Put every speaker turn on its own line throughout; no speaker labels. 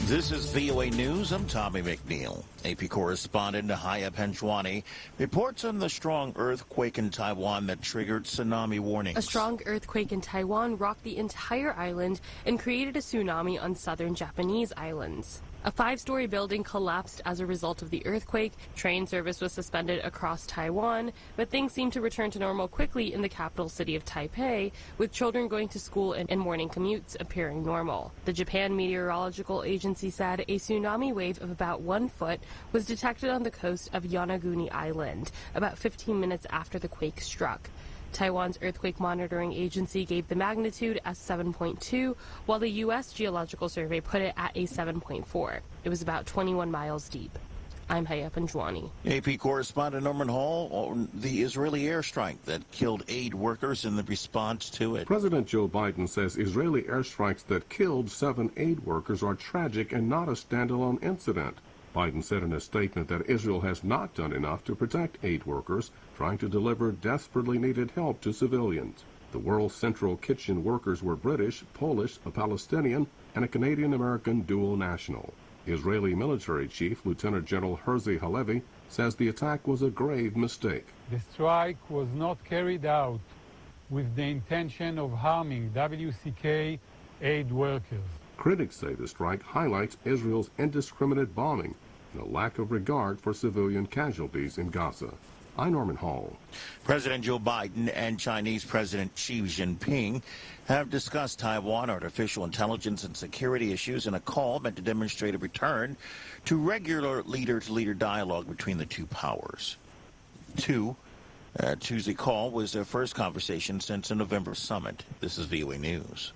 This is VOA News. I'm Tommy McNeil. AP correspondent Nahaya Penchwani reports on the strong earthquake in Taiwan that triggered tsunami warnings.
A strong earthquake in Taiwan rocked the entire island and created a tsunami on southern Japanese islands. A 5-story building collapsed as a result of the earthquake. Train service was suspended across Taiwan, but things seemed to return to normal quickly in the capital city of Taipei, with children going to school and morning commutes appearing normal. The Japan Meteorological Agency said a tsunami wave of about 1 foot was detected on the coast of Yonaguni Island about 15 minutes after the quake struck. Taiwan's earthquake monitoring agency gave the magnitude as 7.2, while the U.S. Geological Survey put it at a 7.4. It was about 21 miles deep. I'm Haya Penchwani.
AP correspondent Norman Hall on the Israeli airstrike that killed aid workers in the response to it.
President Joe Biden says Israeli airstrikes that killed 7 aid workers are tragic and not a standalone incident. Biden said in a statement that Israel has not done enough to protect aid workers trying to deliver desperately needed help to civilians. The World Central Kitchen workers were British, Polish, a Palestinian, and a Canadian-American dual national. Israeli military chief Lieutenant General Herzi Halevi says the attack was a grave mistake.
The strike was not carried out with the intention of harming WCK aid workers.
Critics say the strike highlights Israel's indiscriminate bombing and a lack of regard for civilian casualties in Gaza. I'm Norman Hall.
President Joe Biden and Chinese President Xi Jinping have discussed Taiwan, artificial intelligence, and security issues in a call meant to demonstrate a return to regular leader-to-leader dialogue between the two powers. Tuesday call was their first conversation since the November summit. This is VOA News.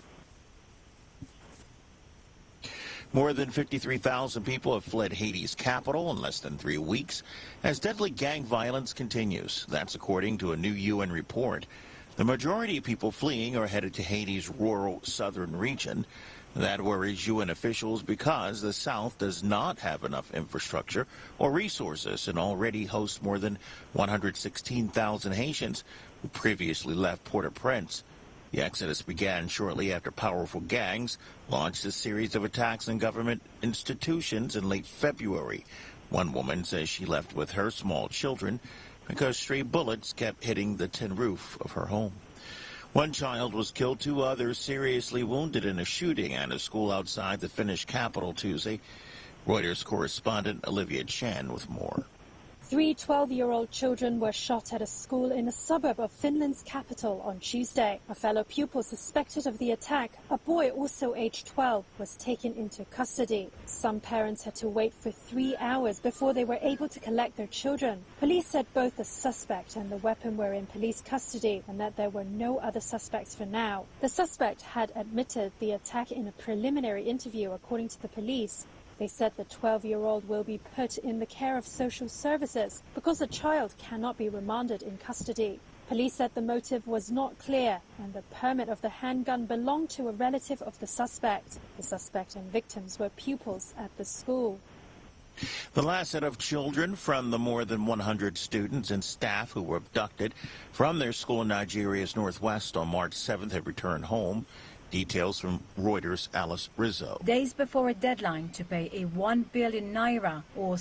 More than 53,000 people have fled Haiti's capital in less than 3 weeks as deadly gang violence continues. That's according to a new UN report. The majority of people fleeing are headed to Haiti's rural southern region. That worries UN officials because the South does not have enough infrastructure or resources and already hosts more than 116,000 Haitians who previously left Port-au-Prince. The exodus began shortly after powerful gangs launched a series of attacks on government institutions in late February. One woman says she left with her small children because stray bullets kept hitting the tin roof of her home. One child was killed, 2 others seriously wounded in a shooting at a school outside the Finnish capital Tuesday. Reuters correspondent Olivia Chan with more.
3 12-year-old children were shot at a school in a suburb of Finland's capital on Tuesday. A fellow pupil suspected of the attack, a boy also aged 12, was taken into custody. Some parents had to wait for 3 hours before they were able to collect their children. Police said both the suspect and the weapon were in police custody and that there were no other suspects for now. The suspect had admitted the attack in a preliminary interview, according to the police. They said the 12-year-old will be put in the care of social services because the child cannot be remanded in custody. Police said the motive was not clear and the permit of the handgun belonged to a relative of the suspect. The suspect and victims were pupils at the school.
The last set of children from the more than 100 students and staff who were abducted from their school in Nigeria's northwest on March 7th have returned home. Details from Reuters' Alice Rizzo.
Days before a deadline to pay a 1 billion naira or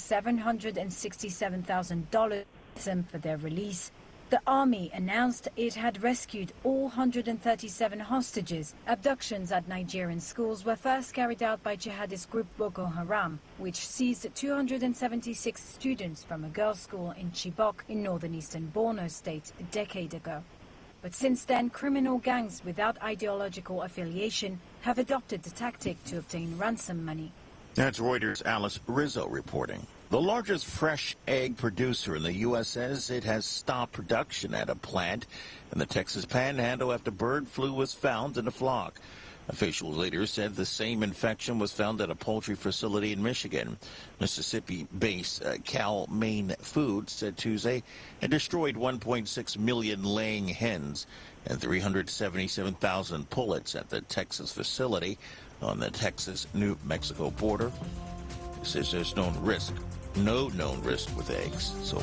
$767,000 for their release, the army announced it had rescued all 137 hostages. Abductions at Nigerian schools were first carried out by jihadist group Boko Haram, which seized 276 students from a girls' school in Chibok in northern eastern Borno state a decade ago. But since then, criminal gangs without ideological affiliation have adopted the tactic to obtain ransom money.
That's Reuters' Alice Rizzo reporting. The largest fresh egg producer in the U.S. says it has stopped production at a plant in the Texas Panhandle after bird flu was found in a flock. Officials later said the same infection was found at a poultry facility in Michigan. Mississippi-based Cal-Maine Foods said Tuesday it destroyed 1.6 million laying hens and 377,000 pullets at the Texas facility on the Texas-New Mexico border. It says there's no known risk with eggs so